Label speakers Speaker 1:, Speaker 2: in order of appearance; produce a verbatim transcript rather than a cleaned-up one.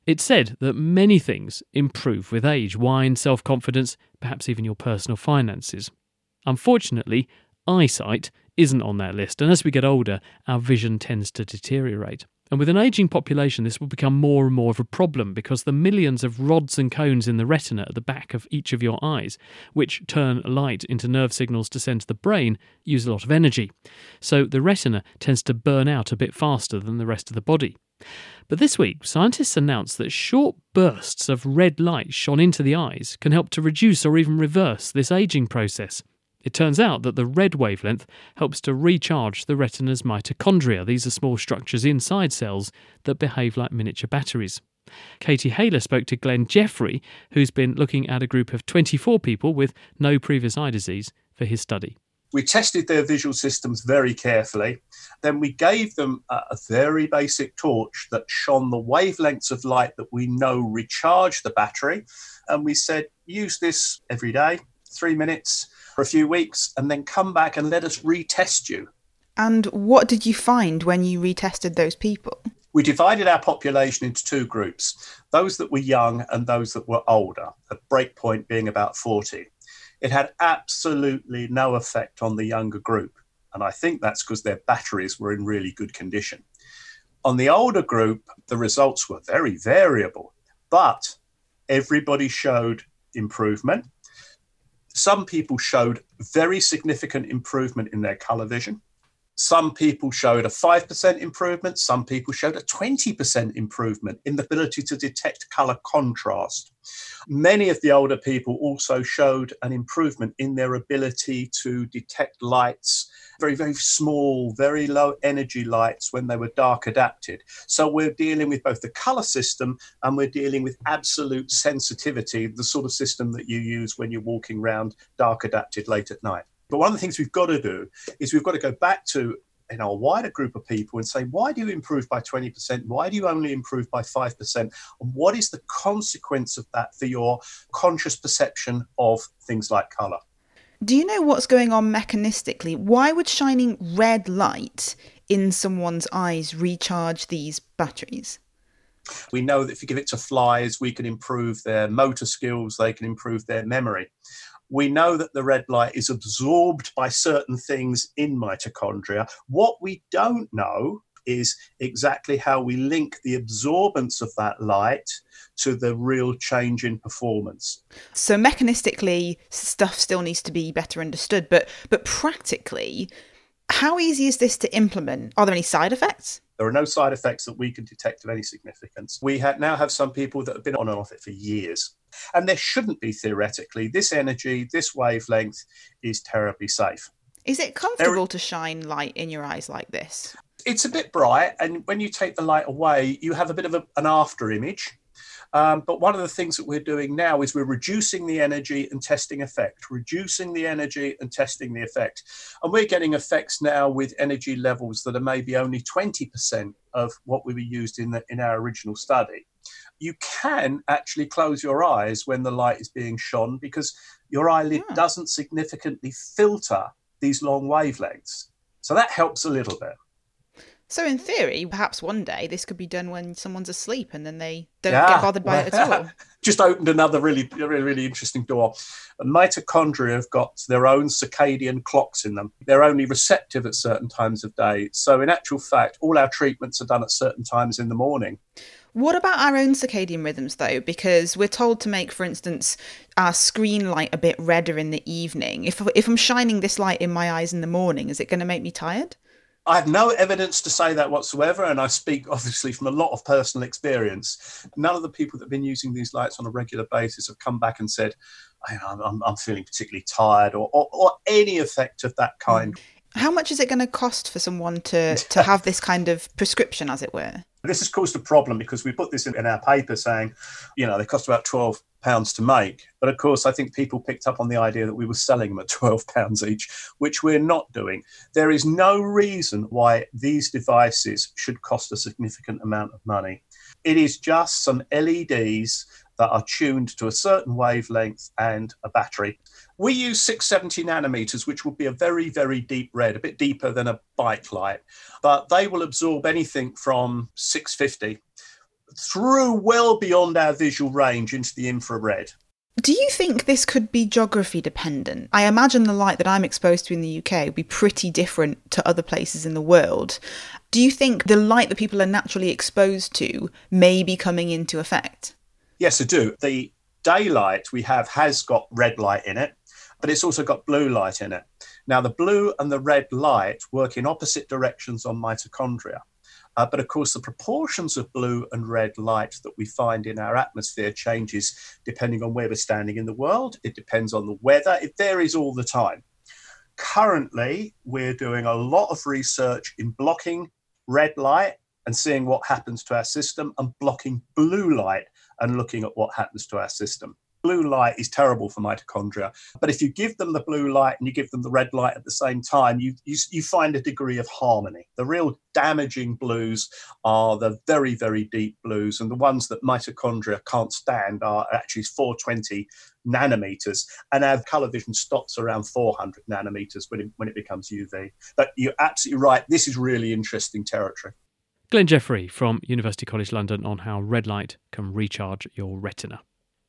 Speaker 1: It's said that many things improve with age: wine, self-confidence, perhaps even your personal finances. Unfortunately, eyesight isn't on that list, and as we get older, our vision tends to deteriorate. And with an ageing population, this will become more and more of a problem because the millions of rods and cones in the retina at the back of each of your eyes, which turn light into nerve signals to send to the brain, use a lot of energy. So the retina tends to burn out a bit faster than the rest of the body. But this week, scientists announced that short bursts of red light shone into the eyes can help to reduce or even reverse this ageing process. It turns out that the red wavelength helps to recharge the retina's mitochondria. These are small structures inside cells that behave like miniature batteries. Katie Haler spoke to Glenn Jeffrey, who's been looking at a group of twenty-four people with no previous eye disease for his study.
Speaker 2: We tested their visual systems very carefully. Then we gave them a, a very basic torch that shone the wavelengths of light that we know recharge the battery. And we said, use this every day, three minutes for a few weeks, and then come back and let us retest you.
Speaker 3: And what did you find when you retested those people?
Speaker 2: We divided our population into two groups, those that were young and those that were older, a breakpoint being about forty. It had absolutely no effect on the younger group. And I think that's because their batteries were in really good condition. On the older group, the results were very variable, but everybody showed improvement. Some people showed very significant improvement in their colour vision. Some people showed a five percent improvement. Some people showed a twenty percent improvement in the ability to detect colour contrast. Many of the older people also showed an improvement in their ability to detect lights, very, very small, very low energy lights when they were dark adapted. So we're dealing with both the colour system and we're dealing with absolute sensitivity, the sort of system that you use when you're walking around dark adapted late at night. But one of the things we've got to do is we've got to go back to you know, a wider group of people and say, why do you improve by twenty percent? Why do you only improve by five percent? And what is the consequence of that for your conscious perception of things like colour?
Speaker 3: Do you know what's going on mechanistically? Why would shining red light in someone's eyes recharge these batteries?
Speaker 2: We know that if you give it to flies, we can improve their motor skills, they can improve their memory. We know that the red light is absorbed by certain things in mitochondria. What we don't know is exactly how we link the absorbance of that light to the real change in performance.
Speaker 3: So mechanistically, stuff still needs to be better understood, but but practically, how easy is this to implement? Are there any side effects?
Speaker 2: There are no side effects that we can detect of any significance. We ha- now have some people that have been on and off it for years. And there shouldn't be, theoretically. This energy, this wavelength is terribly safe.
Speaker 3: Is it comfortable there... to shine light in your eyes like this?
Speaker 2: It's a bit bright, and when you take the light away, you have a bit of a, an after image. Um, but one of the things that we're doing now is we're reducing the energy and testing effect, reducing the energy and testing the effect. And we're getting effects now with energy levels that are maybe only twenty percent of what we were used in, the, in our original study. You can actually close your eyes when the light is being shone because your eyelid yeah. doesn't significantly filter these long wavelengths. So that helps a little bit.
Speaker 3: So in theory, perhaps one day this could be done when someone's asleep and then they don't
Speaker 2: yeah.
Speaker 3: get bothered by it at all.
Speaker 2: Just opened another really, really, really interesting door. Mitochondria have got their own circadian clocks in them. They're only receptive at certain times of day. So in actual fact, all our treatments are done at certain times in the morning.
Speaker 3: What about our own circadian rhythms, though? Because we're told to make, for instance, our screen light a bit redder in the evening. If if I'm shining this light in my eyes in the morning, is it going to make me tired?
Speaker 2: I have no evidence to say that whatsoever, and I speak obviously from a lot of personal experience. None of the people that have been using these lights on a regular basis have come back and said, I'm, I'm feeling particularly tired or, or, or any effect of that kind.
Speaker 3: How much is it going to cost for someone to, to have this kind of prescription, as it were?
Speaker 2: This has caused a problem because we put this in, in our paper saying, you know, they cost about twelve pounds to make. But of course, I think people picked up on the idea that we were selling them at twelve pounds each, which we're not doing. There is no reason why these devices should cost a significant amount of money. It is just some L E Ds that are tuned to a certain wavelength and a battery. We use six seventy nanometers, which will be a very, very deep red, a bit deeper than a bike light, but they will absorb anything from six fifty through well beyond our visual range into the infrared.
Speaker 3: Do you think this could be geography dependent? I imagine the light that I'm exposed to in the U K would be pretty different to other places in the world. Do you think the light that people are naturally exposed to may be coming into effect?
Speaker 2: Yes, I do. The daylight we have has got red light in it, but it's also got blue light in it. Now, the blue and the red light work in opposite directions on mitochondria. Uh, but of course, the proportions of blue and red light that we find in our atmosphere changes depending on where we're standing in the world. It depends on the weather. It varies all the time. Currently, we're doing a lot of research in blocking red light and seeing what happens to our system, and blocking blue light and looking at what happens to our system. Blue light is terrible for mitochondria, but if you give them the blue light and you give them the red light at the same time, you, you, you find a degree of harmony. The real damaging blues are the very, very deep blues, and the ones that mitochondria can't stand are actually four hundred twenty nanometers, and our colour vision stops around four hundred nanometers when it, when it becomes U V. But you're absolutely right, this is really interesting territory.
Speaker 1: Glenn Jeffrey from University College London on how red light can recharge your retina.